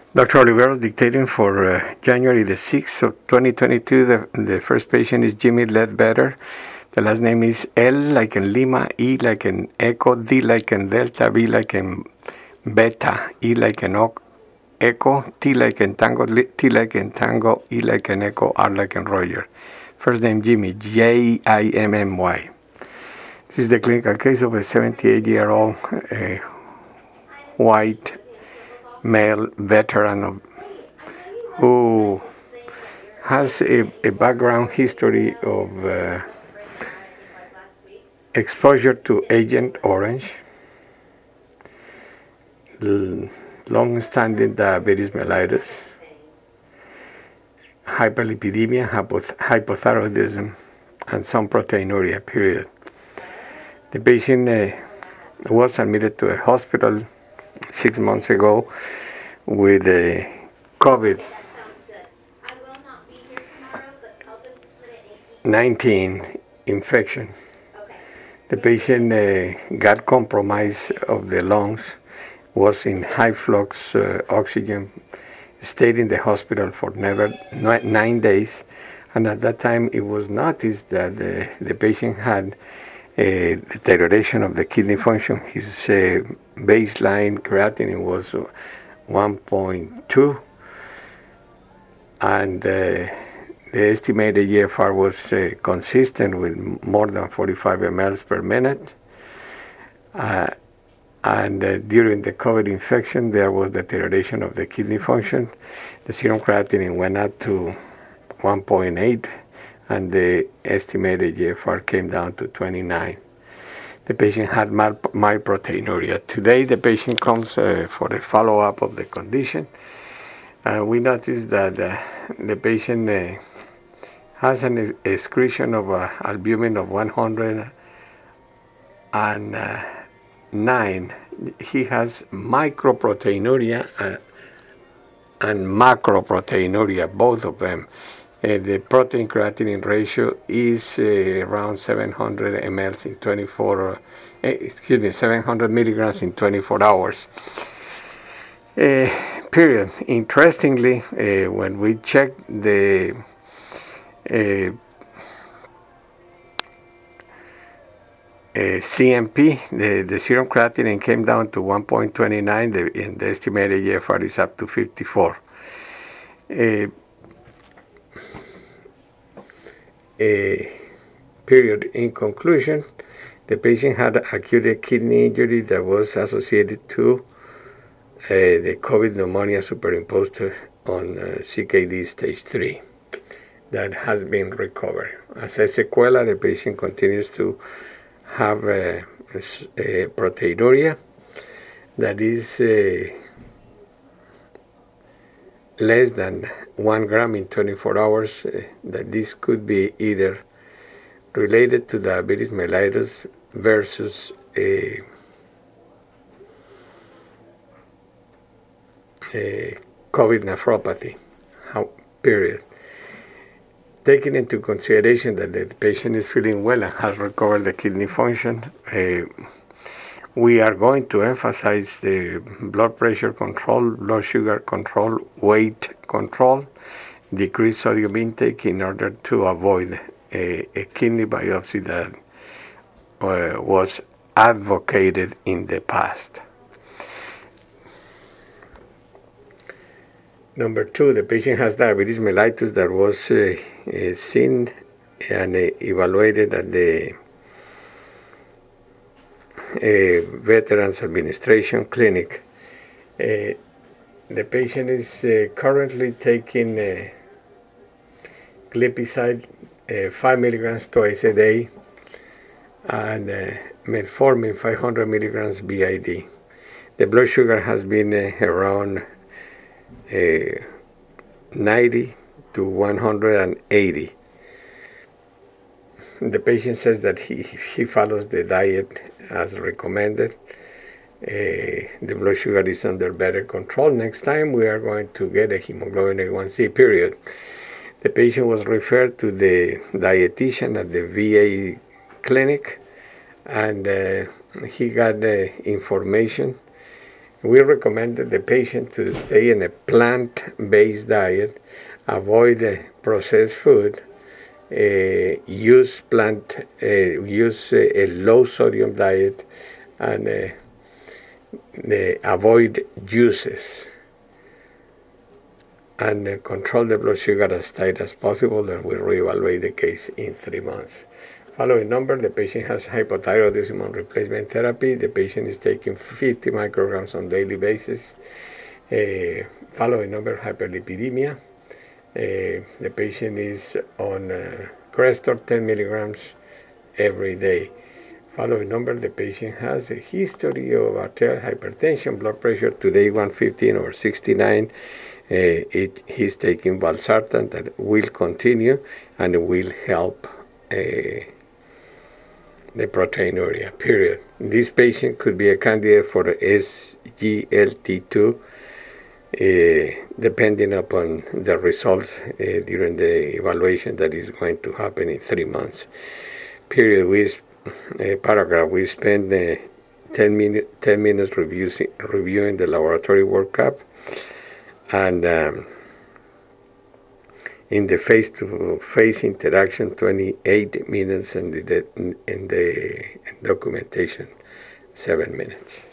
Dr. Oliveros dictating for January the 6th of 2022. The first patient is Jimmy Ledbetter. The last name is L like in Lima, E like in Echo, D like in Delta, B like in Beta, E like in Echo, T like in Tango, T like in Tango, E like in Echo, R like in Roger. First name Jimmy, Jimmy. This is the clinical case of a 78-year-old white male veteran who has a background history of exposure to Agent Orange, long-standing diabetes mellitus, hyperlipidemia, hypothyroidism, and some proteinuria, period. The patient was admitted to a hospital 6 months ago with a COVID-19 infection. The patient got compromise of the lungs, was in high flux oxygen, stayed in the hospital for 9 days, and at that time it was noticed that the patient had a deterioration of the kidney function. His baseline creatinine was 1.2, and the estimated GFR was consistent with more than 45 mLs per minute. And during the COVID infection, there was deterioration of the kidney function. The serum creatinine went up to 1.8, and the estimated GFR came down to 29. The patient had mild proteinuria. Today, the patient comes for a follow-up of the condition. We noticed that the patient has an excretion of albumin of 109. He has microproteinuria and macroproteinuria, both of them. The protein creatinine ratio is around 700 mLs in 700 milligrams in 24 hours. Period. Interestingly, when we check the CMP, the serum creatinine came down to 1.29, and the estimated GFR is up to 54. Period. In conclusion, the patient had acute kidney injury that was associated to the COVID pneumonia superimposed on CKD stage 3 that has been recovered. As a sequela, the patient continues to have a proteinuria that is less than 1 gram in 24 hours, that this could be either related to diabetes mellitus versus a COVID nephropathy, period. Taking into consideration that the patient is feeling well and has recovered the kidney function, we are going to emphasize the blood pressure control, blood sugar control, weight control, decrease sodium intake in order to avoid a kidney biopsy that was advocated in the past. Number 2, the patient has diabetes mellitus that was seen and evaluated at the Veterans Administration Clinic. The patient is currently taking glipizide 5 milligrams twice a day and metformin 500 milligrams BID. The blood sugar has been around 90 to 180. The patient says that he follows the diet as recommended. The blood sugar is under better control. Next time we are going to get a hemoglobin A1C, period. The patient was referred to the dietitian at the VA clinic, and he got information We recommended the patient to stay in a plant-based diet, avoid processed food, use a low sodium diet, and avoid juices, and control the blood sugar as tight as possible, and we'll reevaluate the case in 3 months. Following number, the patient has hypothyroidism on replacement therapy. The patient is taking 50 micrograms on daily basis. Following number, hyperlipidemia. The patient is on Crestor 10 milligrams every day. Following number, the patient has a history of arterial hypertension, blood pressure today 115/69. He's taking valsartan that will continue and will help the proteinuria, period. This patient could be a candidate for SGLT2, depending upon the results during the evaluation that is going to happen in 3 months. Period. Paragraph. We spend 10 minutes reviewing the laboratory workup, and in the face-to-face interaction, 28 minutes, and in the documentation, 7 minutes.